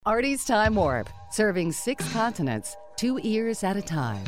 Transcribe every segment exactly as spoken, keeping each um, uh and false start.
Artie's Time Warp, serving six continents, two ears at a time.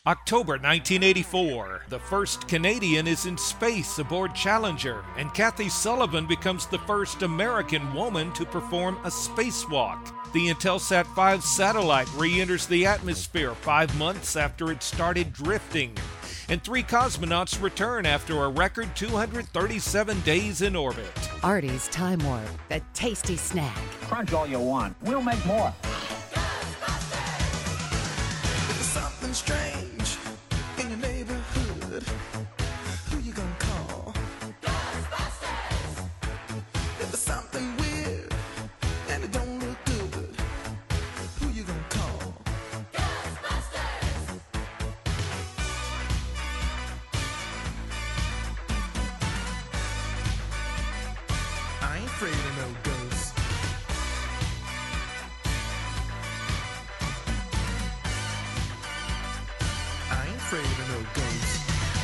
October nineteen eighty-four, the first Canadian is in space aboard Challenger, and Kathy Sullivan becomes the first American woman to perform a spacewalk. The Intelsat five satellite re-enters the atmosphere five months after it started drifting. And three cosmonauts return after a record two hundred thirty-seven days in orbit. Artie's Time Warp, the tasty snack. Crunch all you want. We'll make more. There's something strange in your neighborhood. Who you gonna call? Ghostbusters! If there's something weird and it don't look good, who you gonna call? Ghostbusters! I ain't afraid of no ghosts. I ain't afraid of no ghosts.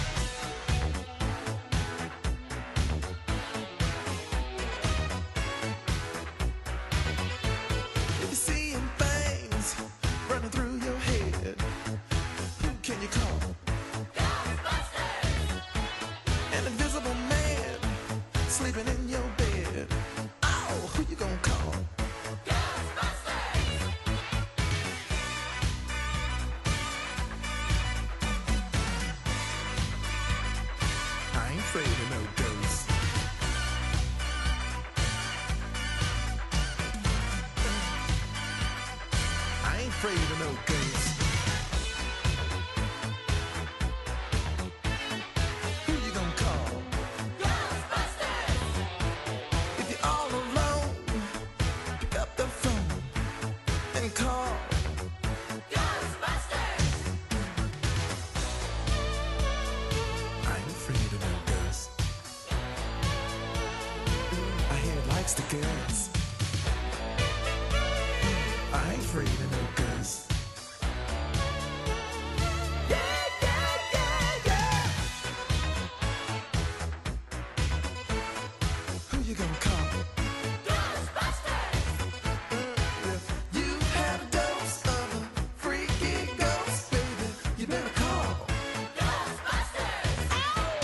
If you're seeing things running through your head, who can you call? Ghostbusters! An invisible man sleeping in your bed. Oh, who you gonna call? Ghostbusters! I ain't afraid of no ghosts. I ain't afraid of no ghosts. Who you gonna call? Ghostbusters! If you're all alone, pick up the phone and call Ghostbusters! I ain't afraid of no ghosts. I hear it likes the girls. I ain't afraid of no ghosts. Yeah, yeah, yeah, yeah. Who you gonna call? Ghostbusters! If you had a dose of a freaky ghost, baby, you better call Ghostbusters!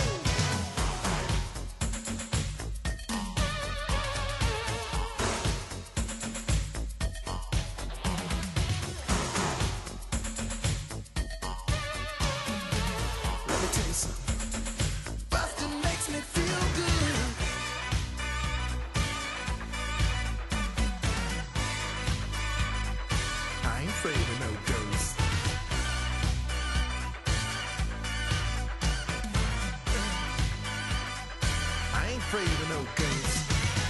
Let me tell you something. Bustin' makes me feel good. I ain't afraid of no ghosts. I ain't afraid of no ghosts.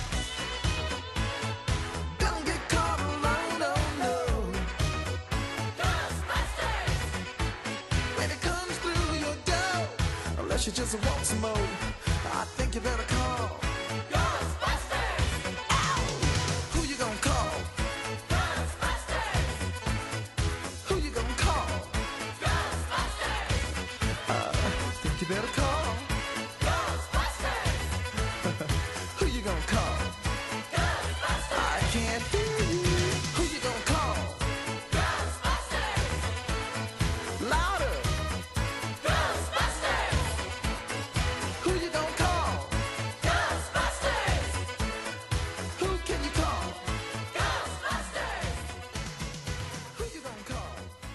Don't get caught alone, no, no. Ghostbusters! When it comes through your door, unless you just want some more, I think you better call Ghostbusters! Ow! Who you gonna call? Ghostbusters! Who you gonna call? Ghostbusters! Uh, think you better call Ghostbusters! Who you gonna call? Ghostbusters! I can't hear you. Who you gonna call? Ghostbusters! Louder! Ghostbusters! Who you gonna call? Ghostbusters! Who can you call? Ghostbusters! Who you gonna call?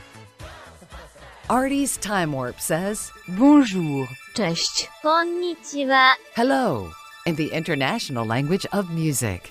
Artie's Time Warp says Bonjour. Cześć. Konnichiwa. hello in the international language of music.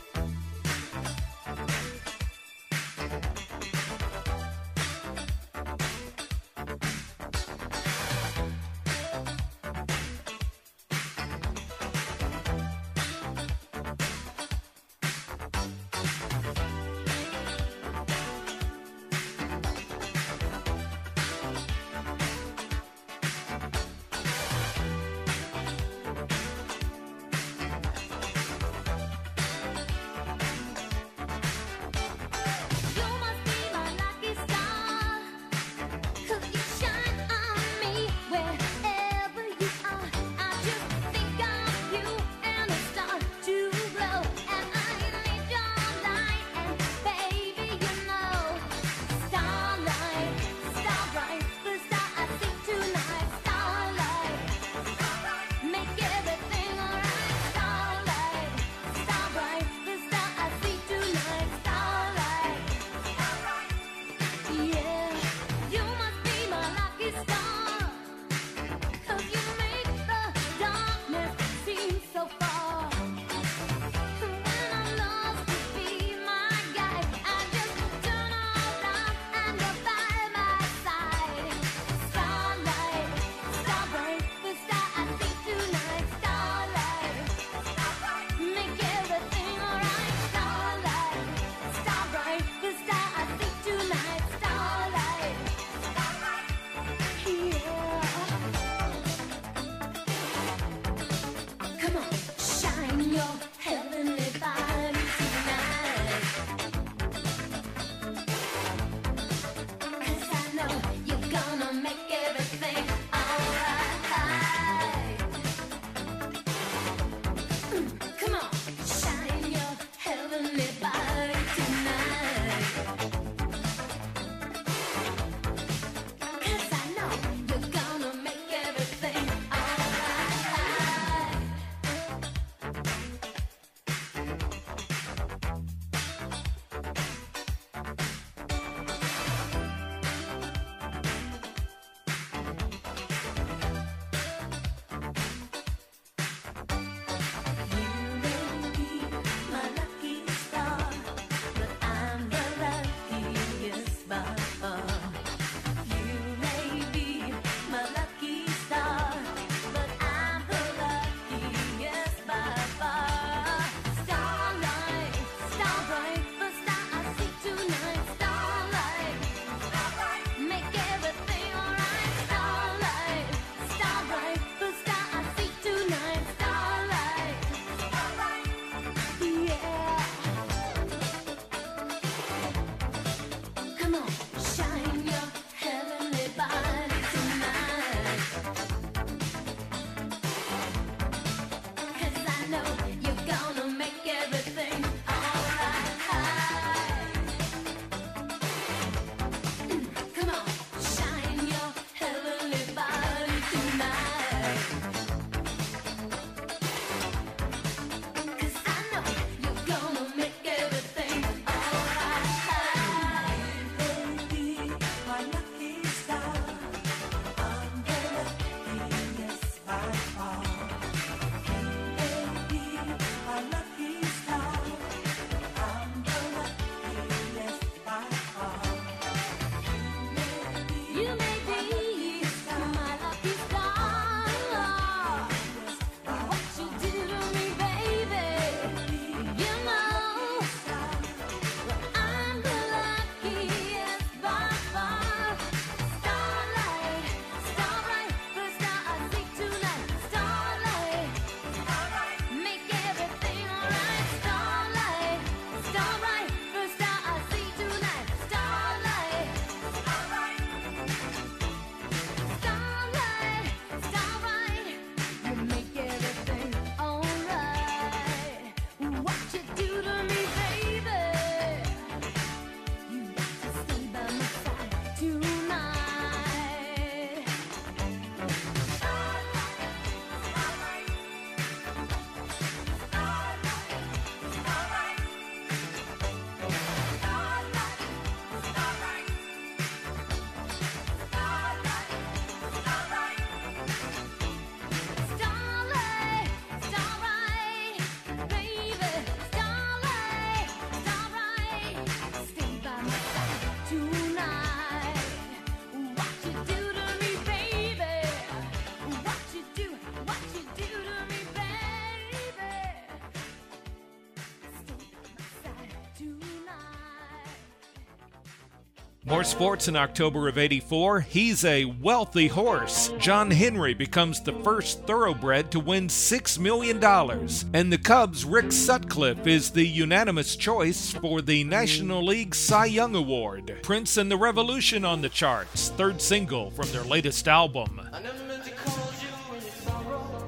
More sports in October of eighty-four. He's a wealthy horse. John Henry becomes the first thoroughbred to win six million dollars. And the Cubs' Rick Sutcliffe is the unanimous choice for the National League Cy Young Award. Prince and the Revolution on the charts, third single from their latest album. I never meant to call you in your sorrow.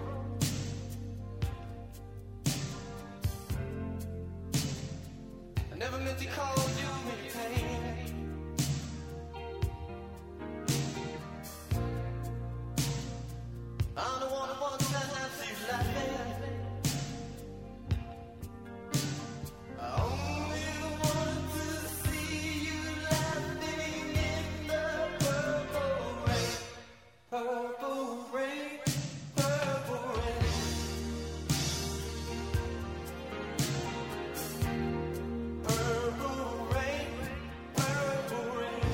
I never meant to call you in your pain. I'm the one who wants to have you laughing. I only want to see you laughing in the purple rain. Purple rain, purple rain. Purple rain, purple rain.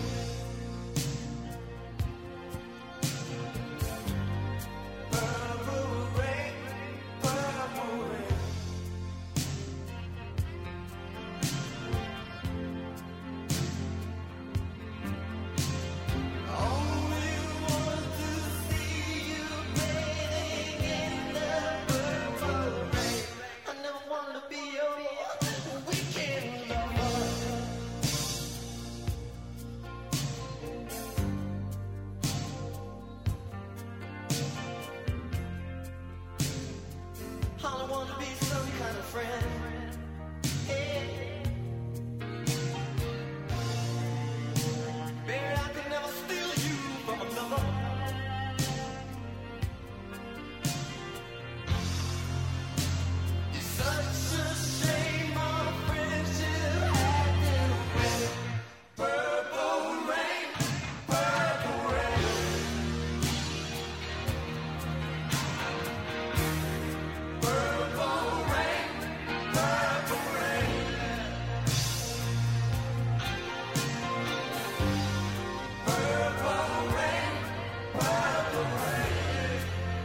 Purple rain, purple rain. I only want to see you bathing in the purple rain. I never want to be your weekend lover. I want to be some kind of friend. Hey. Baby, I could never steal you from another. It's such a shame our friendship had to end. Purple rain, purple rain. Purple rain, purple rain. Purple rain, purple rain.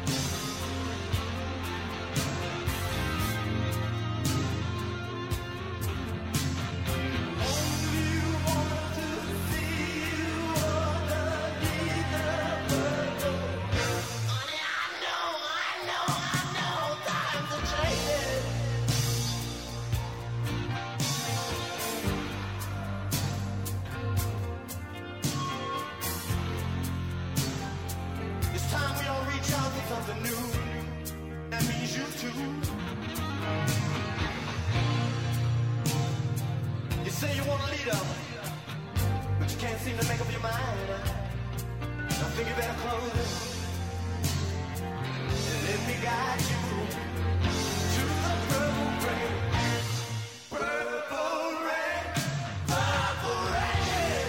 Only want to see you underneath the purple rain. Honey, I know, I know, I know, times are changing. It's time we all reach out for something new. That means you too. You say you want a leader, but you can't seem to make up your mind. I think you better close it and let me guide you to the purple rain. Purple rain, purple rain.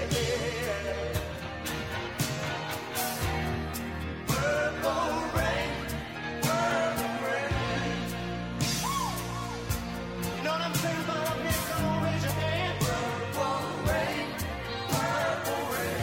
Purple rain, purple rain. You know what I'm saying about up here? Come on, raise your hand. Purple rain, purple rain.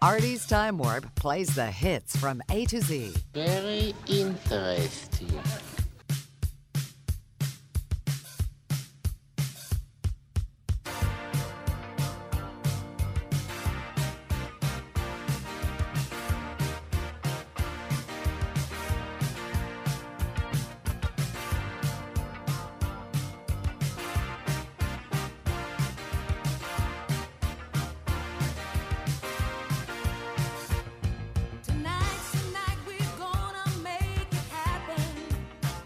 Artie's Time Warp plays the hits from A to Z. Very interesting. Tonight's the night we're gonna make it happen.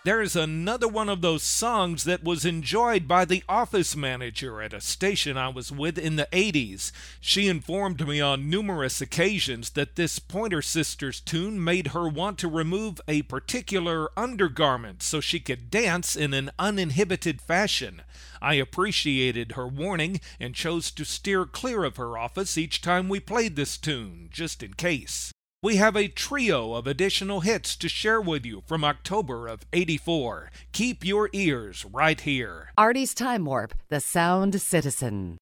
There's another one of those songs that was enjoyed by the office manager at a station I was with in the eighties. She informed me on numerous occasions that this Pointer Sisters tune made her want to remove a particular undergarment so she could dance in an uninhibited fashion. I appreciated her warning and chose to steer clear of her office each time we played this tune, just in case. We have a trio of additional hits to share with you from October of eighty-four. Keep your ears right here. Artie's Time Warp, The Sound Citizen.